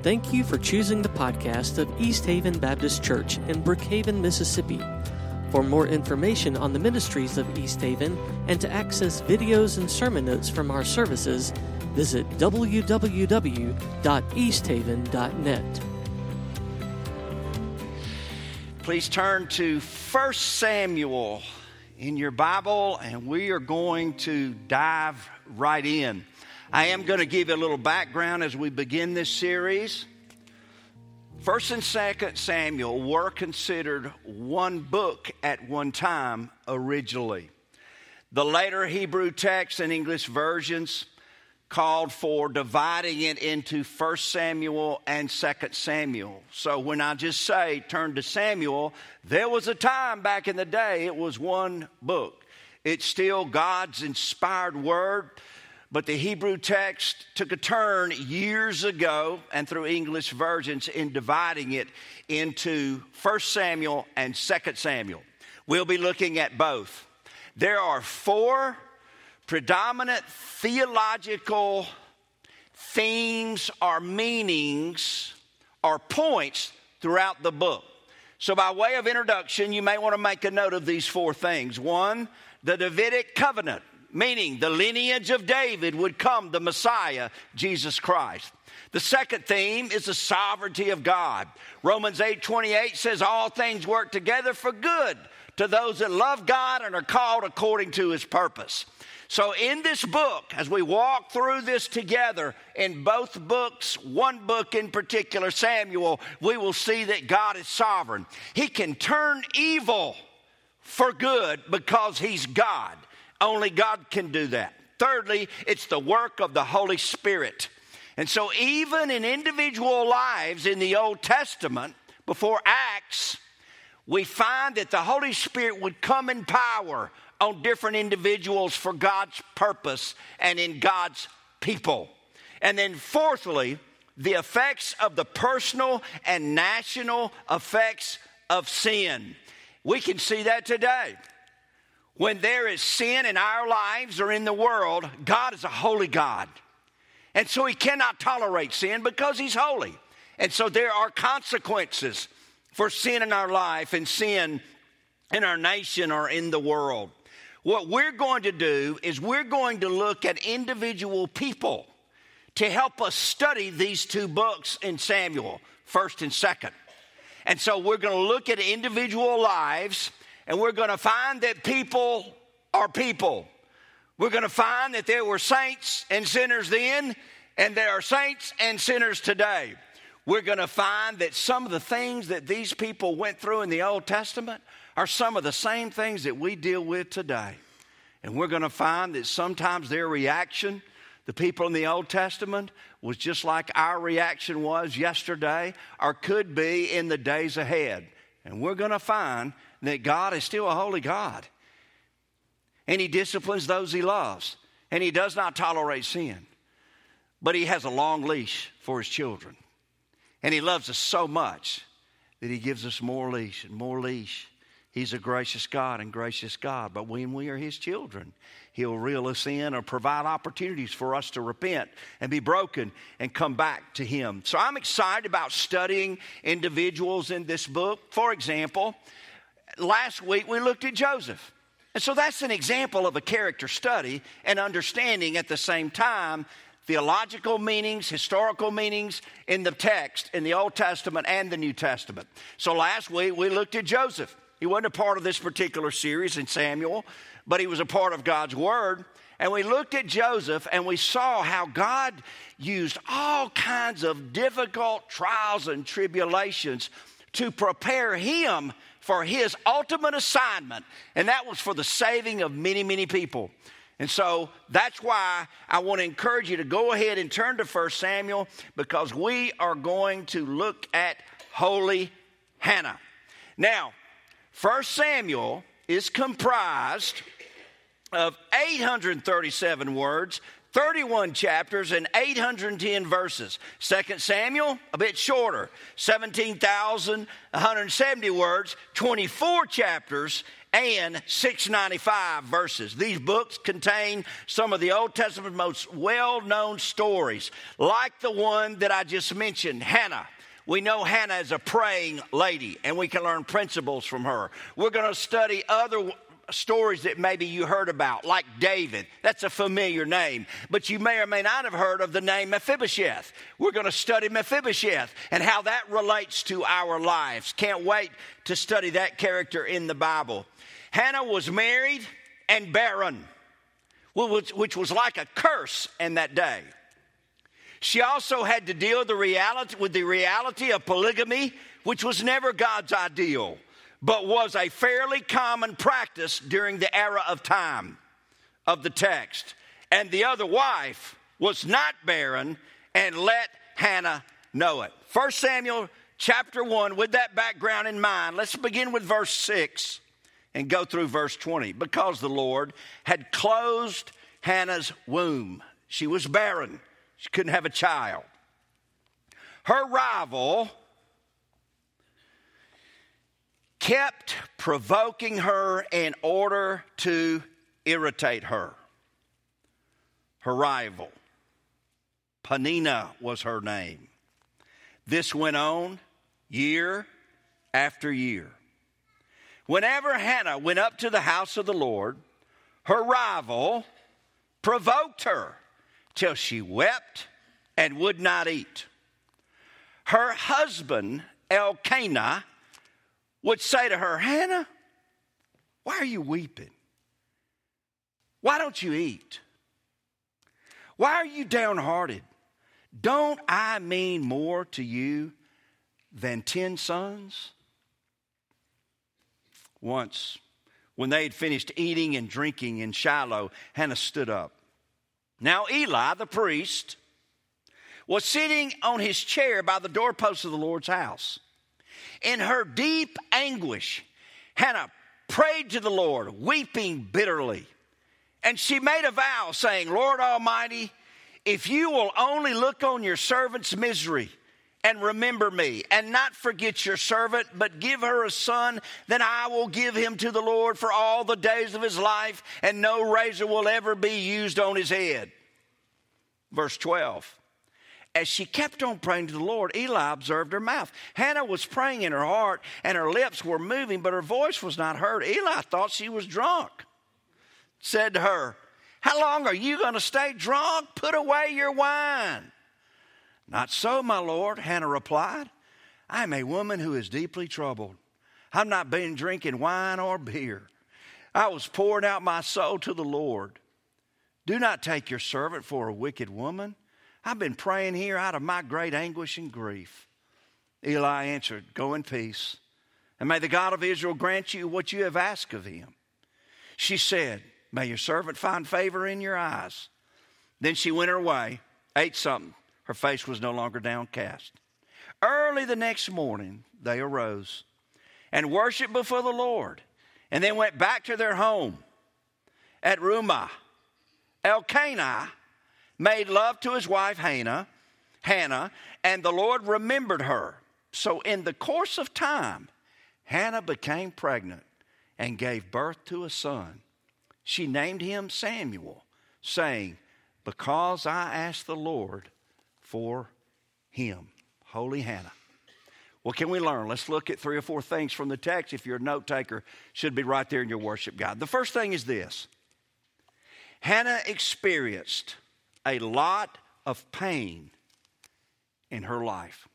Thank you for choosing the podcast of East Haven Baptist Church in Brookhaven, Mississippi. For more information on the ministries of East Haven and to access videos and sermon notes from our services, visit www.easthaven.net. Please turn to 1 Samuel in your Bible, and we are going to dive right in. I am going to give you a little background as we begin this series. 1st and 2nd Samuel were considered one book at one time originally. The later Hebrew texts and English versions called for dividing it into 1 Samuel and 2 Samuel. So when I just say turn to Samuel, there was a time back in the day it was one book. It's still God's inspired word, but the Hebrew text took a turn years ago and through English versions in dividing it into 1 Samuel and 2 Samuel. We'll be looking at both. There are four predominant theological themes or meanings or points throughout the book. So by way of introduction, you may want to make a note of these four things. One, the Davidic covenant, meaning the lineage of David would come the Messiah, Jesus Christ. The second theme is the sovereignty of God. Romans 8:28 says all things work together for good to those that love God and are called according to his purpose. So in this book, as we walk through this together, in both books, one book in particular, Samuel, we will see that God is sovereign. He can turn evil for good because he's God. Only God can do that. Thirdly, it's the work of the Holy Spirit. And so even in individual lives in the Old Testament, before Acts, we find that the Holy Spirit would come in power on different individuals for God's purpose and in God's people. And then fourthly, the effects of the personal and national effects of sin. We can see that today. When there is sin in our lives or in the world, God is a holy God. And so he cannot tolerate sin because he's holy. And so there are consequences for sin in our life and sin in our nation or in the world. What we're going to do is we're going to look at individual people to help us study these two books in Samuel, 1st and 2nd. And so we're going to look at individual lives, and we're going to find that people are people. We're going to find that there were saints and sinners then, and there are saints and sinners today. We're going to find that some of the things that these people went through in the Old Testament are some of the same things that we deal with today. And we're going to find that sometimes their reaction, the people in the Old Testament, was just like our reaction was yesterday or could be in the days ahead. And we're going to find that God is still a holy God. And he disciplines those he loves. And he does not tolerate sin. But he has a long leash for his children. And he loves us so much that he gives us more leash and more leash. He's a gracious God and gracious God. But when we are his children, he'll reel us in or provide opportunities for us to repent and be broken and come back to him. So I'm excited about studying individuals in this book. For example, last week we looked at Joseph. And so that's an example of a character study and understanding at the same time theological meanings, historical meanings in the text, in the Old Testament and the New Testament. So last week we looked at Joseph. He wasn't a part of this particular series in Samuel, but he was a part of God's Word. And we looked at Joseph and we saw how God used all kinds of difficult trials and tribulations to prepare him for his ultimate assignment. And that was for the saving of many, many people. And so that's why I want to encourage you to go ahead and turn to 1 Samuel, because we are going to look at holy Hannah. Now, 1 Samuel is comprised of 837 words, 31 chapters, and 810 verses. 2 Samuel, a bit shorter, 17,170 words, 24 chapters, and 695 verses. These books contain some of the Old Testament's most well-known stories, like the one that I just mentioned, Hannah. We know Hannah is a praying lady, and we can learn principles from her. We're going to study other stories that maybe you heard about, like David. That's a familiar name, but you may or may not have heard of the name Mephibosheth. We're going to study Mephibosheth and how that relates to our lives. Can't wait to study that character in the Bible. Hannah was married and barren, which was like a curse in that day. She also had to deal with the reality of polygamy, which was never God's ideal, but was a fairly common practice during the era of time of the text. And the other wife was not barren and let Hannah know it. 1 Samuel chapter 1, with that background in mind, let's begin with verse 6 and go through verse 20. Because the Lord had closed Hannah's womb. She was barren. She couldn't have a child. Her rival kept provoking her in order to irritate her. Her rival, Peninnah was her name. This went on year after year. Whenever Hannah went up to the house of the Lord, her rival provoked her till she wept and would not eat. Her husband, Elkanah, would say to her, Hannah, why are you weeping? Why don't you eat? Why are you downhearted? Don't I mean more to you than 10 sons? Once, when they had finished eating and drinking in Shiloh, Hannah stood up. Now Eli, the priest, was sitting on his chair by the doorpost of the Lord's house. In her deep anguish, Hannah prayed to the Lord, weeping bitterly. And she made a vow, saying, Lord Almighty, if you will only look on your servant's misery and remember me, and not forget your servant, but give her a son, then I will give him to the Lord for all the days of his life, and no razor will ever be used on his head. Verse 12. As she kept on praying to the Lord, Eli observed her mouth. Hannah was praying in her heart, and her lips were moving, but her voice was not heard. Eli thought she was drunk. Said to her, how long are you going to stay drunk? Put away your wine. Not so, my Lord, Hannah replied. I am a woman who is deeply troubled. I've not been drinking wine or beer. I was pouring out my soul to the Lord. Do not take your servant for a wicked woman. I've been praying here out of my great anguish and grief. Eli answered, go in peace, and may the God of Israel grant you what you have asked of him. She said, may your servant find favor in your eyes. Then she went her way, ate something. Her face was no longer downcast. Early the next morning, they arose and worshiped before the Lord, and then went back to their home at Rumah. Elkanah made love to his wife Hannah, and the Lord remembered her. So in the course of time, Hannah became pregnant and gave birth to a son. She named him Samuel, saying, because I asked the Lord for him. Holy Hannah. What can we learn? Let's look at 3 or 4 things from the text. If you're a note taker, should be right there in your worship guide. The first thing is this. Hannah experienced a lot of pain in her life.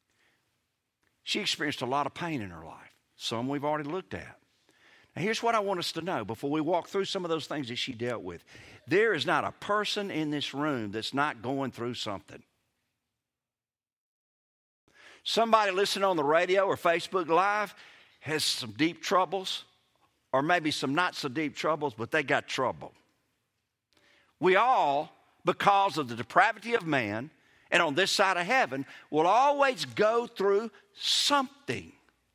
She experienced a lot of pain in her life. Some we've already looked at. Now here's what I want us to know before we walk through some of those things that she dealt with. There is not a person in this room that's not going through something. Somebody listening on the radio or Facebook Live has some deep troubles, or maybe some not so deep troubles, but they got trouble. We all, because of the depravity of man, and on this side of heaven, will always go through something.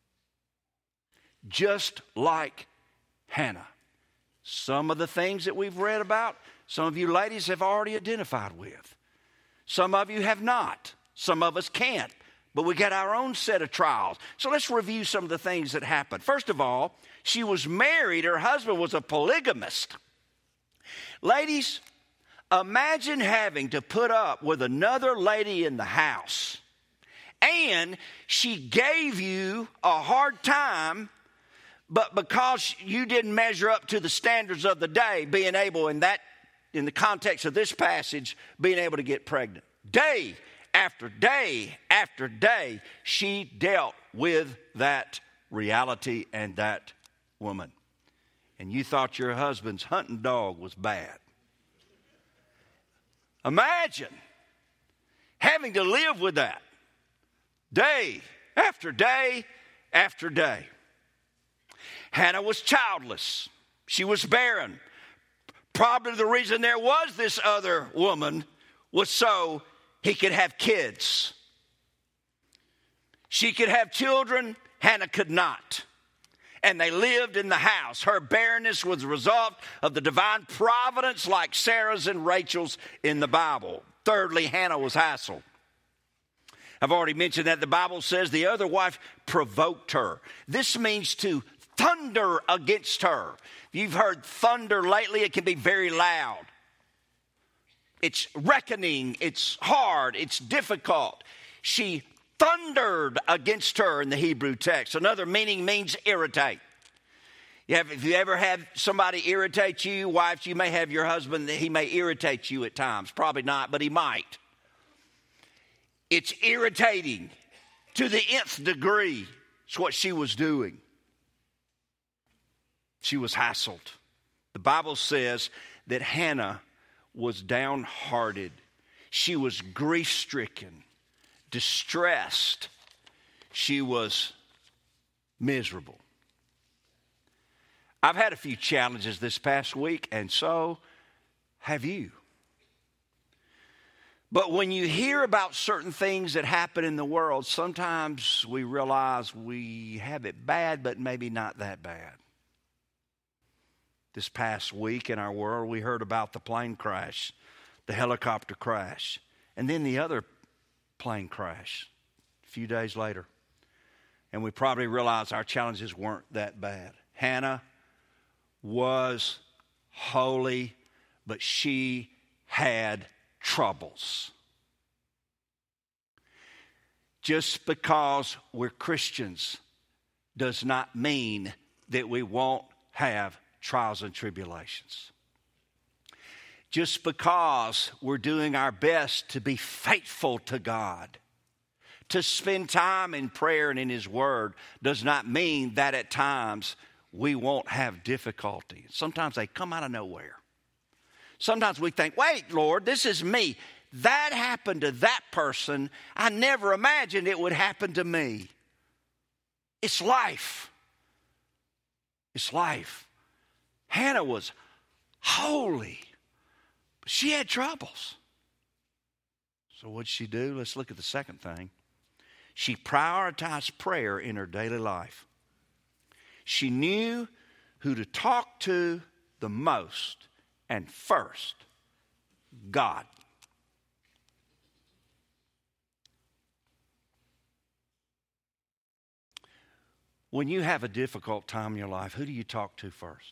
Just like Hannah. Some of the things that we've read about, some of you ladies have already identified with. Some of you have not. Some of us can't. But we got our own set of trials. So let's review some of the things that happened. First of all, she was married. Her husband was a polygamist. Ladies, imagine having to put up with another lady in the house, and she gave you a hard time, but because you didn't measure up to the standards of the day, being able in the context of this passage, being able to get pregnant. Day after day after day, she dealt with that reality and that woman. And you thought your husband's hunting dog was bad. Imagine having to live with that day after day after day. Hannah was childless. She was barren. Probably the reason there was this other woman was so he could have kids. She could have children, Hannah could not. And they lived in the house. Her barrenness was the result of the divine providence like Sarah's and Rachel's in the Bible. Thirdly, Hannah was hassled. I've already mentioned that the Bible says the other wife provoked her. This means to thunder against her. If you've heard thunder lately, it can be very loud. It's reckoning, it's hard, it's difficult. She thundered against her in the Hebrew text. Another meaning means irritate. If you ever have somebody irritate you, wives, you may have your husband, he may irritate you at times. Probably not, but he might. It's irritating to the nth degree. It's what she was doing. She was hassled. The Bible says that Hannah was downhearted. She was grief-stricken, distressed. She was miserable. I've had a few challenges this past week, and so have you. But when you hear about certain things that happen in the world, sometimes we realize we have it bad, but maybe not that bad. This past week in our world, we heard about the plane crash, the helicopter crash, and then the other plane crash a few days later. And we probably realized our challenges weren't that bad. Hannah was holy, but she had troubles. Just because we're Christians does not mean that we won't have trials and tribulations. Just because we're doing our best to be faithful to God, to spend time in prayer and in His Word, does not mean that at times we won't have difficulty. Sometimes they come out of nowhere. Sometimes we think, wait, Lord, this is me. That happened to that person. I never imagined it would happen to me. It's life. It's life. Hannah was holy, but she had troubles. So what'd she do? Let's look at the second thing. She prioritized prayer in her daily life. She knew who to talk to the most and first, God. When you have a difficult time in your life, who do you talk to first?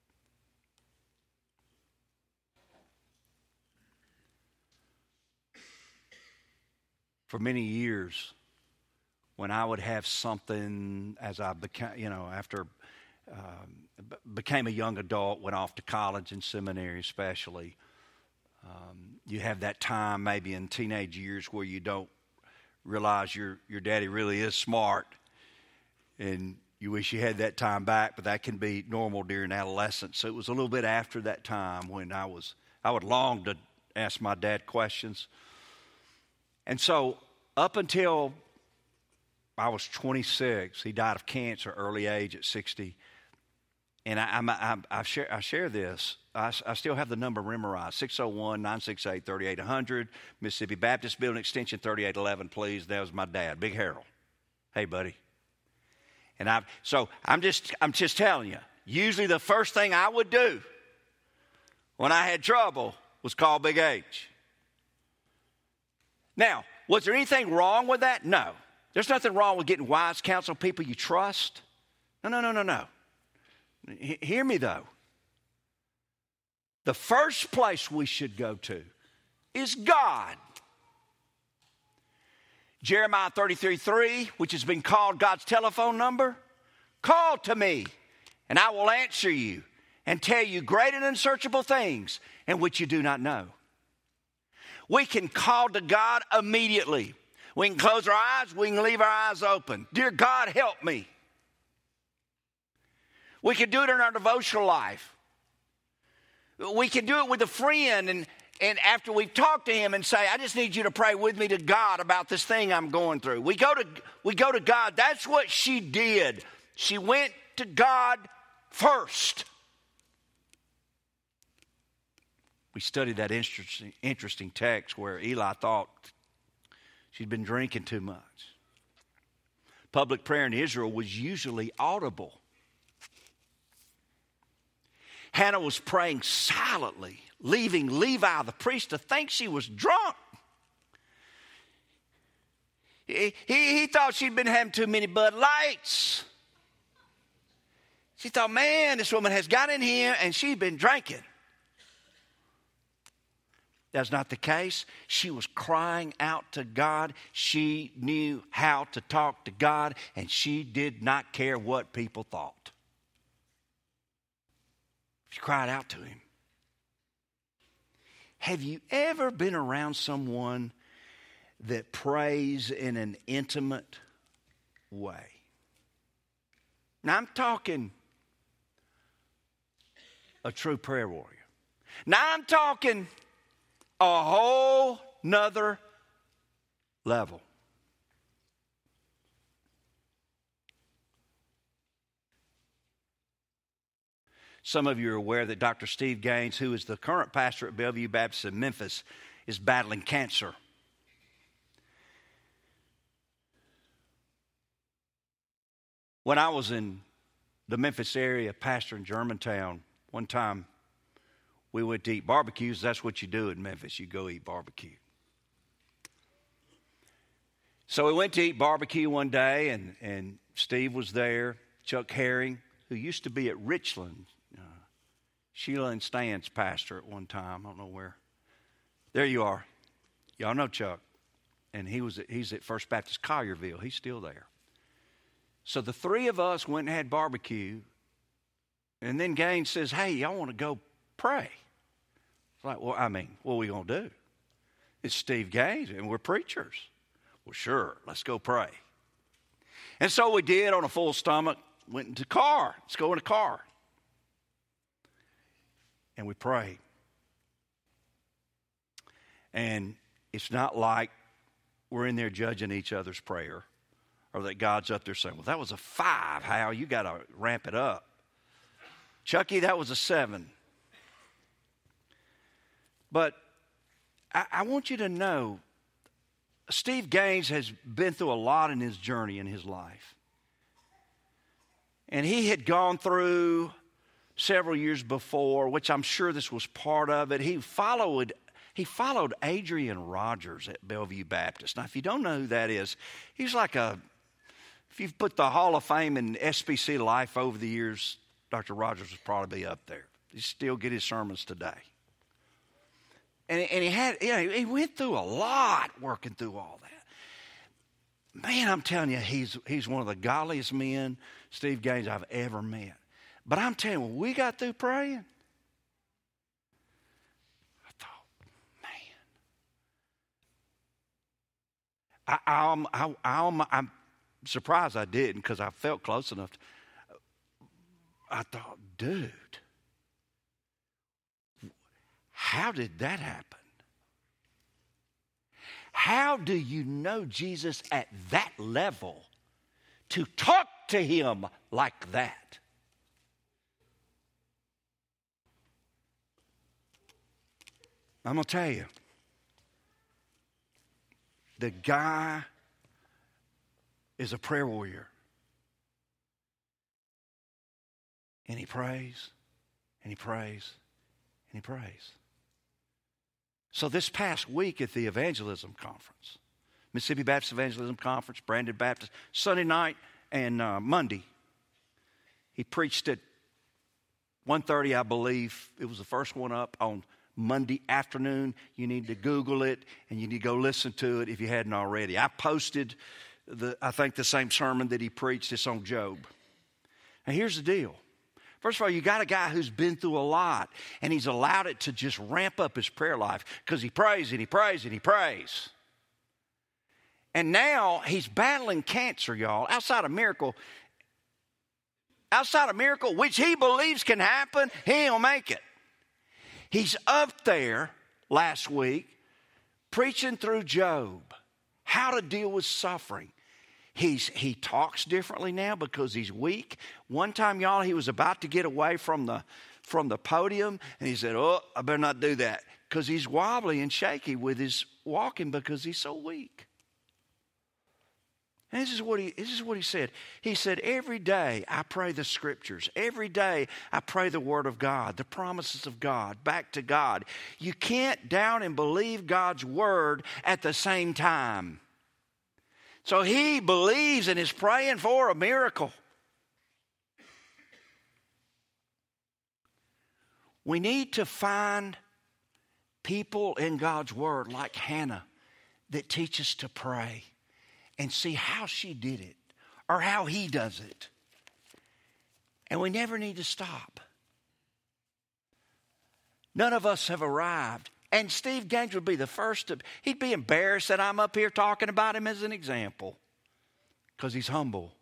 For many years, when I would have something as I became, after became a young adult, went off to college and seminary especially, you have that time maybe in teenage years where you don't realize your daddy really is smart, and you wish you had that time back, but that can be normal during adolescence. So it was a little bit after that time when I would long to ask my dad questions. And so up until I was 26, he died of cancer early age at 60. And I share this. I still have the number memorized, 601-968-3800, Mississippi Baptist Building Extension 3811, please. That was my dad, Big Harold. Hey, buddy. And I'm just telling you, usually the first thing I would do when I had trouble was call Big H. Now, was there anything wrong with that? No. There's nothing wrong with getting wise counsel, people you trust. No. Hear me, though. The first place we should go to is God. Jeremiah 33:3, which has been called God's telephone number. Call to me, and I will answer you and tell you great and unsearchable things in which you do not know. We can call to God immediately. We can close our eyes. We can leave our eyes open. Dear God, help me. We can do it in our devotional life. We can do it with a friend and after we've talked to him and say, I just need you to pray with me to God about this thing I'm going through. We go to God. That's what she did. She went to God first. We studied that interesting text where Eli thought she'd been drinking too much. Public prayer in Israel was usually audible. Hannah was praying silently, leaving Levi, the priest, to think she was drunk. He thought she'd been having too many Bud Lights. She thought, man, this woman has got in here and she's been drinking. That's not the case. She was crying out to God. She knew how to talk to God, and she did not care what people thought. She cried out to him. Have you ever been around someone that prays in an intimate way? Now, I'm talking a true prayer warrior. Now, I'm talking a whole nother level. Some of you are aware that Dr. Steve Gaines, who is the current pastor at Bellevue Baptist in Memphis, is battling cancer. When I was in the Memphis area, pastor in Germantown, one time we went to eat barbecues. That's what you do in Memphis. You go eat barbecue. So we went to eat barbecue one day, and Steve was there. Chuck Herring, who used to be at Richland, Sheila and Stan's pastor at one time. I don't know where. There you are. Y'all know Chuck. And he's at First Baptist Collierville. He's still there. So the three of us went and had barbecue. And then Gaines says, hey, y'all want to go pray? It's like, well, what are we going to do? It's Steve Gaines, and we're preachers. Well, sure, let's go pray. And so we did on a full stomach, went into the car. Let's go in the car. And we prayed. And it's not like we're in there judging each other's prayer or that God's up there saying, well, that was a 5, Hal. You got to ramp it up. Chucky, that was a 7. But I want you to know, Steve Gaines has been through a lot in his journey in his life. And he had gone through several years before, which I'm sure this was part of it. He followed Adrian Rogers at Bellevue Baptist. Now, if you don't know who that is, he's like if you've put the Hall of Fame in SBC life over the years, Dr. Rogers would probably be up there. You still get his sermons today. And he went through a lot working through all that. Man, I'm telling you, he's one of the godliest men, Steve Gaines, I've ever met. But I'm telling you, when we got through praying, I thought, man, I'm surprised I didn't because I felt close enough. I thought, dude, how did that happen? How do you know Jesus at that level to talk to him like that? I'm going to tell you, the guy is a prayer warrior. And he prays, and he prays, and he prays. So this past week at the evangelism conference, Mississippi Baptist Evangelism Conference, Brandon Baptist, Sunday night and Monday. He preached at 1:30, I believe. It was the first one up on Monday afternoon. You need to Google it, and you need to go listen to it if you hadn't already. I posted, I think, the same sermon that he preached. It's on Job. Now, here's the deal. First of all, you got a guy who's been through a lot, and he's allowed it to just ramp up his prayer life because he prays and he prays and he prays. And now he's battling cancer, y'all, outside of miracle, which he believes can happen, he ain't make it. He's up there last week preaching through Job, how to deal with suffering. He talks differently now because he's weak. One time, y'all, he was about to get away from the podium, and he said, "Oh, I better not do that," because he's wobbly and shaky with his walking because he's so weak. And this is what he said. He said, "Every day I pray the scriptures. Every day I pray the word of God, the promises of God, back to God. You can't doubt and believe God's word at the same time." So he believes and is praying for a miracle. We need to find people in God's word like Hannah that teach us to pray and see how she did it or how he does it. And we never need to stop. None of us have arrived. And Steve Gaines would be the first to, he'd be embarrassed that I'm up here talking about him as an example because he's humble.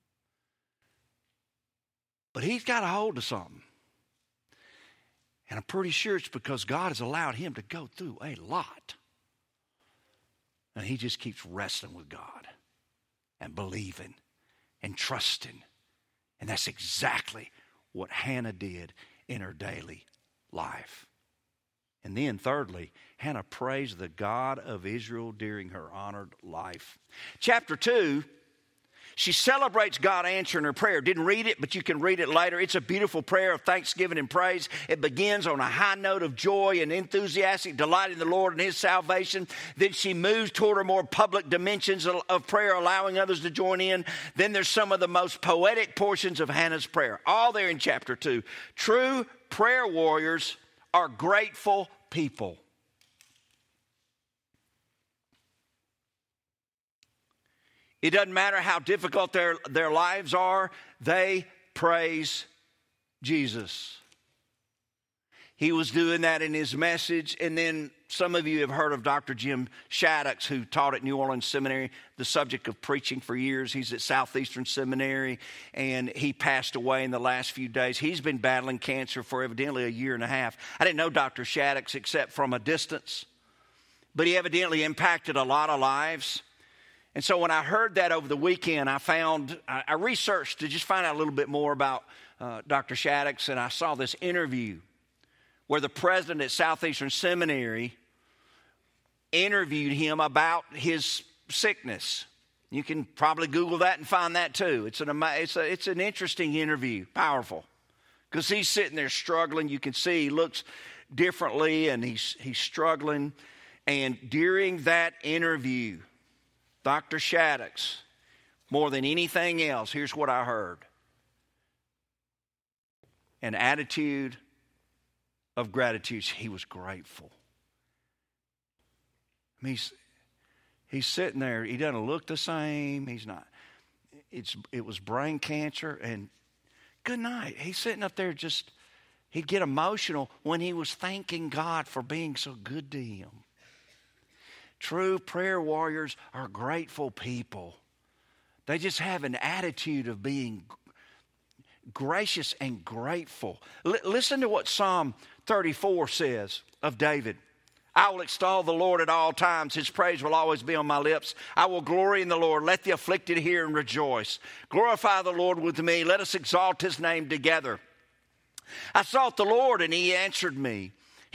But he's got a hold of something. And I'm pretty sure it's because God has allowed him to go through a lot. And he just keeps wrestling with God and believing and trusting. And that's exactly what Hannah did in her daily life. And then thirdly, Hannah praised the God of Israel during her honored life. Chapter 2, she celebrates God answering her prayer. Didn't read it, but you can read it later. It's a beautiful prayer of thanksgiving and praise. It begins on a high note of joy and enthusiastic delight in the Lord and His salvation. Then she moves toward her more public dimensions of prayer, allowing others to join in. Then there's some of the most poetic portions of Hannah's prayer, all there in chapter 2. True prayer warriors are grateful people. It doesn't matter how difficult their lives are, they praise Jesus. He was doing that in his message. And then some of you have heard of Dr. Jim Shaddix, who taught at New Orleans Seminary the subject of preaching for years. He's at Southeastern Seminary, and he passed away in the last few days. He's been battling cancer for evidently a year and a half. I didn't know Dr. Shaddix except from a distance, but he evidently impacted a lot of lives. And so when I heard that over the weekend, I researched to just find out a little bit more about Dr. Shaddix, and I saw this interview where the president at Southeastern Seminary interviewed him about his sickness. You can probably Google that and find that too. It's an interesting interview, powerful, because he's sitting there struggling. You can see he looks differently, and he's struggling. And during that interview, Dr. Shaddix, more than anything else, here's what I heard: an attitude of gratitude. He was grateful. I mean, he's sitting there. He doesn't look the same. He's not. It was brain cancer, and good night. He's sitting up there he'd get emotional when he was thanking God for being so good to him. True prayer warriors are grateful people. They just have an attitude of being gracious and grateful. Listen to what Psalm 34 says of David. I will extol the Lord at all times. His praise will always be on my lips. I will glory in the Lord. Let the afflicted hear and rejoice. Glorify the Lord with me. Let us exalt his name together. I sought the Lord, and he answered me.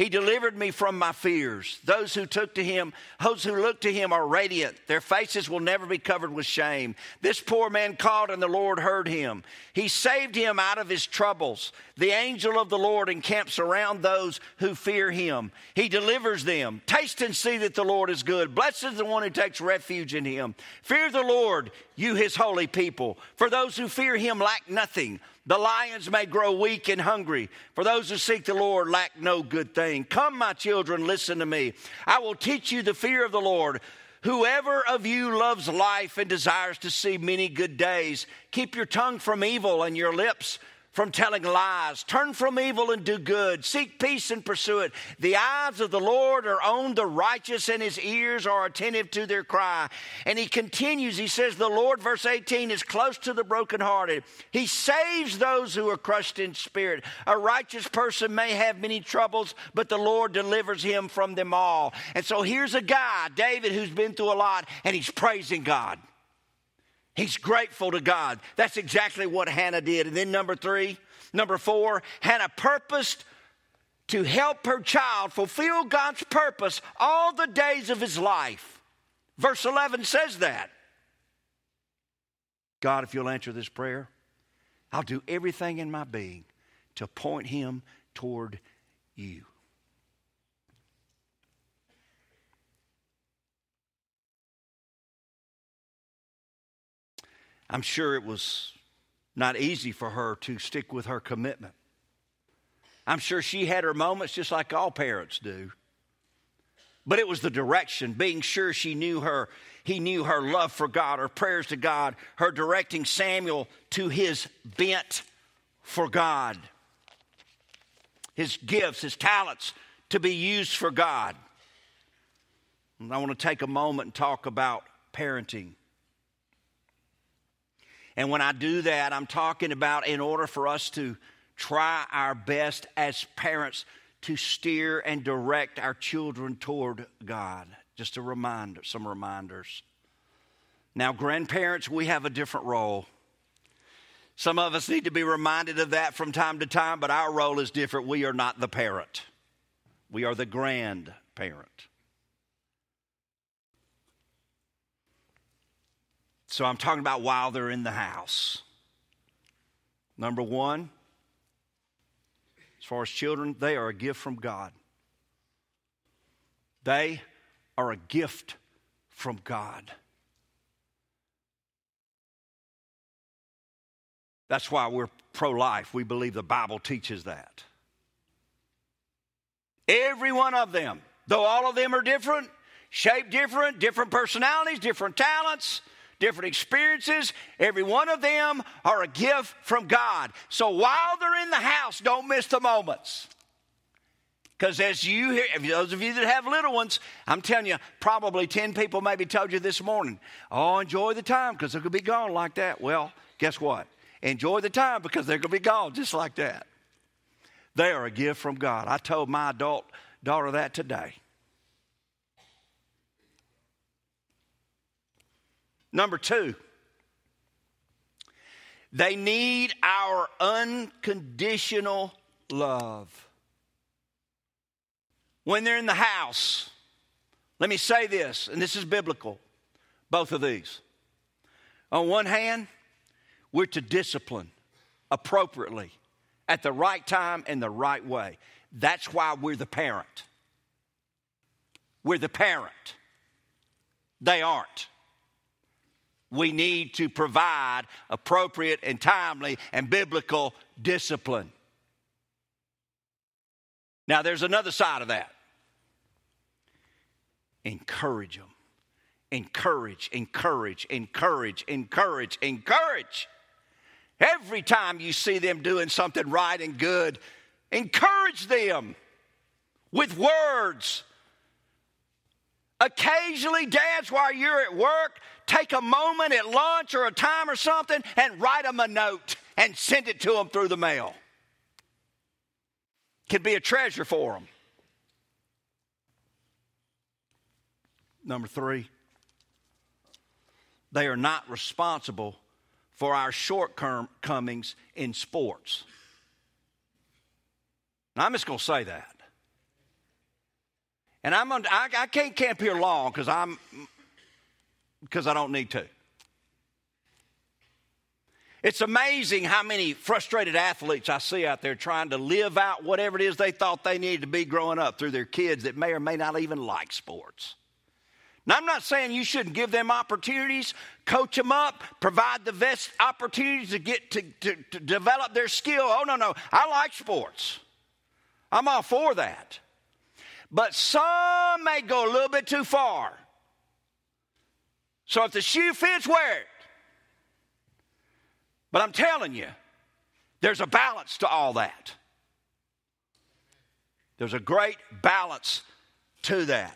He delivered me from my fears. Those who look to him are radiant. Their faces will never be covered with shame. This poor man called and the Lord heard him. He saved him out of his troubles. The angel of the Lord encamps around those who fear him. He delivers them. Taste and see that the Lord is good. Blessed is the one who takes refuge in him. Fear the Lord, you his holy people. For those who fear him lack nothing. The lions may grow weak and hungry. For those who seek the Lord lack no good thing. Come, my children, listen to me. I will teach you the fear of the Lord. Whoever of you loves life and desires to see many good days, keep your tongue from evil and your lips from telling lies. Turn from evil and do good. Seek peace and pursue it. The eyes of the Lord are on the righteous, and his ears are attentive to their cry. And he continues, he says, the Lord, verse 18, is close to the brokenhearted. He saves those who are crushed in spirit. A righteous person may have many troubles, but the Lord delivers him from them all. And so here's a guy, David, who's been through a lot, and he's praising God. He's grateful to God. That's exactly what Hannah did. And then number 4, Hannah purposed to help her child fulfill God's purpose all the days of his life. Verse 11 says that. God, if you'll answer this prayer, I'll do everything in my being to point him toward you. I'm sure it was not easy for her to stick with her commitment. I'm sure she had her moments just like all parents do. But it was the direction, being sure he knew her love for God, her prayers to God, her directing Samuel to his bent for God, his gifts, his talents to be used for God. And I want to take a moment and talk about parenting. And when I do that, I'm talking about in order for us to try our best as parents to steer and direct our children toward God. Just a reminder, some reminders. Now, grandparents, we have a different role. Some of us need to be reminded of that from time to time, but our role is different. We are not the parent. We are the grandparent. So I'm talking about while they're in the house. Number 1, as far as children, they are a gift from God. They are a gift from God. That's why we're pro-life. We believe the Bible teaches that. Every one of them, though all of them are different, shaped different, different personalities, different talents, different experiences, every one of them are a gift from God. So while they're in the house, don't miss the moments. Because as you hear, those of you that have little ones, I'm telling you, probably 10 people maybe told you this morning, oh, enjoy the time because they're going to be gone like that. Well, guess what? Enjoy the time because they're going to be gone just like that. They are a gift from God. I told my adult daughter that today. Number 2, they need our unconditional love. When they're in the house, let me say this, and this is biblical, both of these. On one hand, we're to discipline appropriately at the right time and the right way. That's why we're the parent. We're the parent. They aren't. We need to provide appropriate and timely and biblical discipline. Now, there's another side of that. Encourage them. Encourage, encourage, encourage, encourage, encourage. Every time you see them doing something right and good, encourage them with words. Occasionally, dads, while you're at work, take a moment at lunch or a time or something and write them a note and send it to them through the mail. Could be a treasure for them. Number 3, they are not responsible for our shortcomings in sports. Now, I'm just going to say that. And I can't camp here long because I don't need to. It's amazing how many frustrated athletes I see out there trying to live out whatever it is they thought they needed to be growing up through their kids that may or may not even like sports. Now, I'm not saying you shouldn't give them opportunities, coach them up, provide the best opportunities to get to develop their skill. Oh, no. I like sports. I'm all for that. But some may go a little bit too far. So if the shoe fits, wear it. But I'm telling you, there's a balance to all that. There's a great balance to that.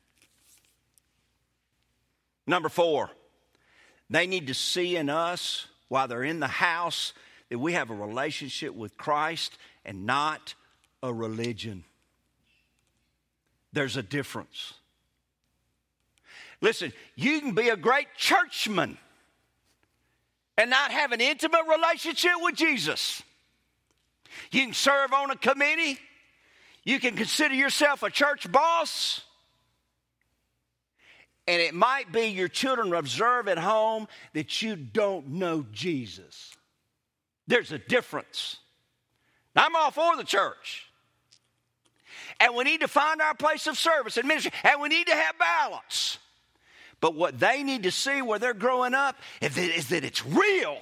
Number 4, they need to see in us, while they're in the house, that we have a relationship with Christ and not a religion. There's a difference. Listen, you can be a great churchman and not have an intimate relationship with Jesus. You can serve on a committee. You can consider yourself a church boss. And it might be your children observe at home that you don't know Jesus. There's a difference. Now, I'm all for the church. And we need to find our place of service and ministry. And we need to have balance. But what they need to see where they're growing up is that it's real.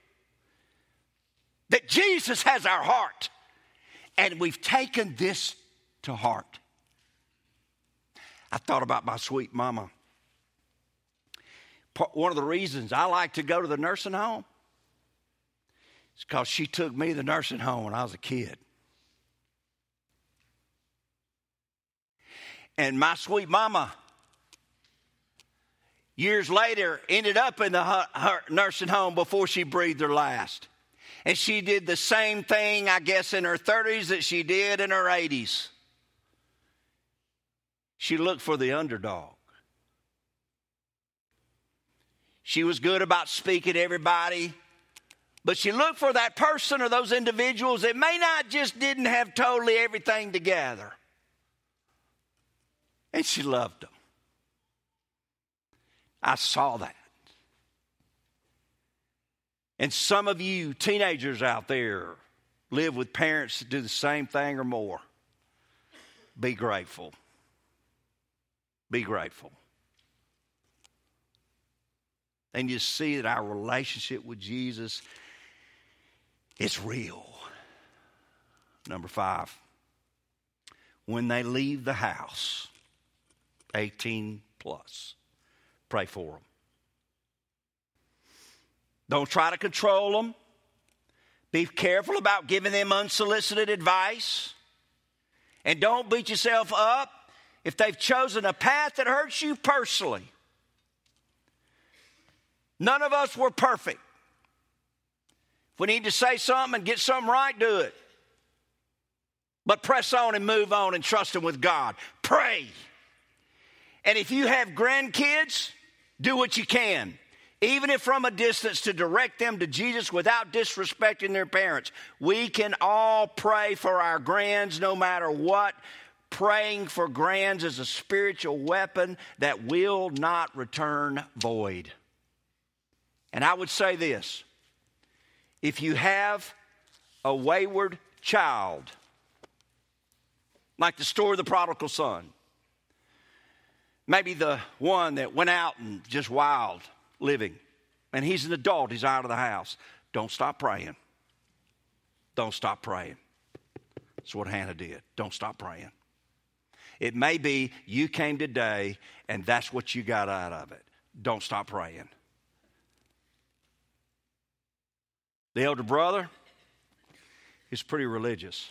That Jesus has our heart. And we've taken this to heart. I thought about my sweet mama. One of the reasons I like to go to the nursing home is because she took me to the nursing home when I was a kid. And my sweet mama, years later, ended up in her nursing home before she breathed her last. And she did the same thing, I guess, in her 30s that she did in her 80s. She looked for the underdog. She was good about speaking to everybody, but she looked for that person or those individuals that may not just didn't have totally everything together. And she loved them. I saw that. And some of you teenagers out there live with parents that do the same thing or more. Be grateful. Be grateful. And you see that our relationship with Jesus is real. Number 5, when they leave the house, 18 plus, pray for them. Don't try to control them. Be careful about giving them unsolicited advice. And don't beat yourself up if they've chosen a path that hurts you personally. None of us were perfect. If we need to say something and get something right, do it. But press on and move on and trust Him with God. Pray. And if you have grandkids, do what you can. Even if from a distance, to direct them to Jesus without disrespecting their parents. We can all pray for our grands no matter what. Praying for grands is a spiritual weapon that will not return void. And I would say this, if you have a wayward child, like the story of the prodigal son, maybe the one that went out and just wild living, and he's an adult, he's out of the house, don't stop praying. Don't stop praying. That's what Hannah did. Don't stop praying. It may be you came today and that's what you got out of it. Don't stop praying. The elder brother is pretty religious.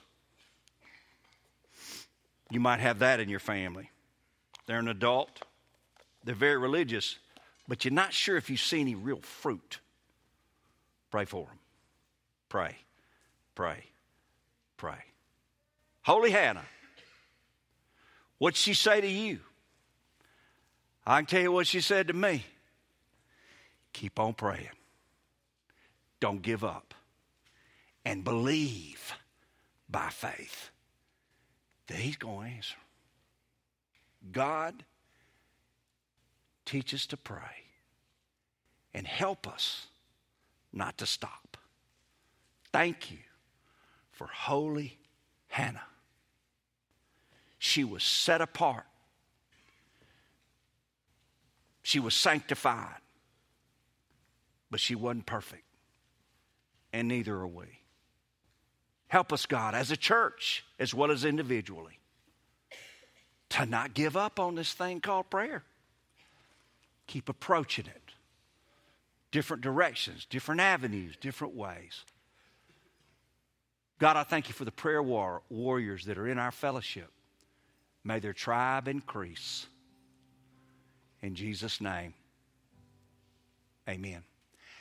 You might have that in your family. They're an adult. They're very religious, but you're not sure if you see any real fruit. Pray for them. Pray, pray, pray. Holy Hannah, what'd she say to you? I can tell you what she said to me. Keep on praying. Don't give up. And believe by faith that He's going to answer. God, teach us to pray and help us not to stop. Thank you for holy Hannah. She was set apart. She was sanctified. But she wasn't perfect. And neither are we. Help us, God, as a church, as well as individually, to not give up on this thing called prayer. Keep approaching it. Different directions, different avenues, different ways. God, I thank you for the prayer warriors that are in our fellowship. May their tribe increase. In Jesus' name, amen.